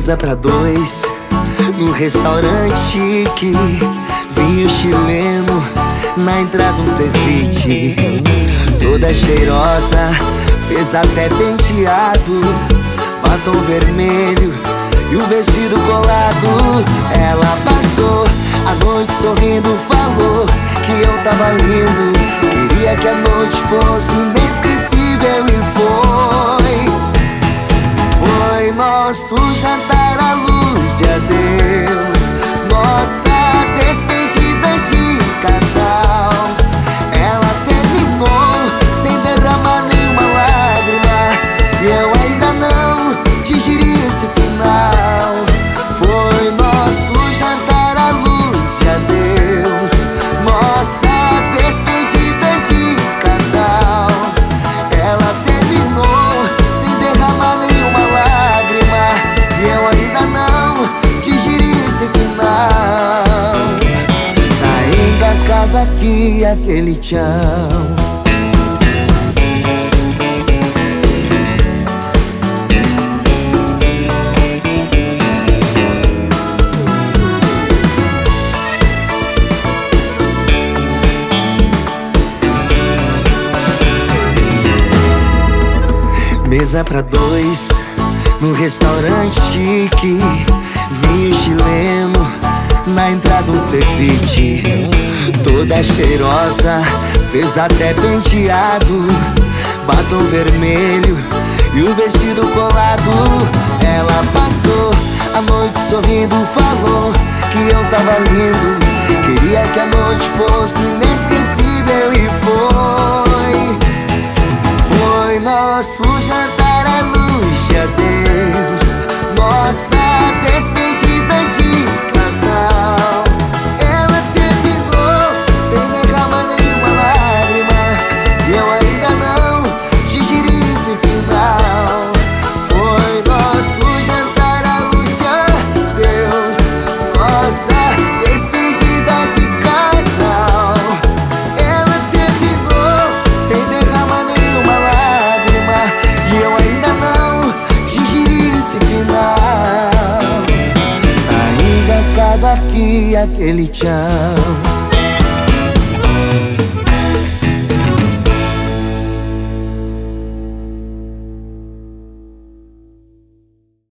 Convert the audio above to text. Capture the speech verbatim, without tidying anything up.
Mesa pra dois, num restaurante chique, vinho chileno, na entrada um ceviche. Toda cheirosa, fez até penteado, batom vermelho e o vestido colado. Ela passou a noite sorrindo, falou que eu tava lindo, queria que a noite fosse inesquecível e foi. Foi nosso jantar à luz de adeus, nossa despedida de casal. Ela terminou sem derramar nenhuma lágrima e eu ainda não digeri esse final. Foi nosso jantar à luz de adeus, nossa despedida de casal. Ela terminou sem derramar nenhuma lágrima e eu ainda não digeri esse final. Tá engasgado aqui aquele tchau. Mesa pra dois, num restaurante chique, vinho chileno, na entrada um ceviche. Toda cheirosa, fez até penteado, batom vermelho e o vestido colado. Ela passou a noite sorrindo, falou que eu tava lindo, queria que a noite fosse inesquecível e foi. Foi nosso jantar à luz de adeus, nossa despedida de casal. Ela terminou sem derramar nenhuma lágrima e eu ainda não digeri esse final. Foi nosso jantar à luz de adeus, nossa despedida de casal. Ela terminou sem derramar nenhuma lágrima e eu ainda não digeri esse final. Tá engasgado aqui aquele tchau.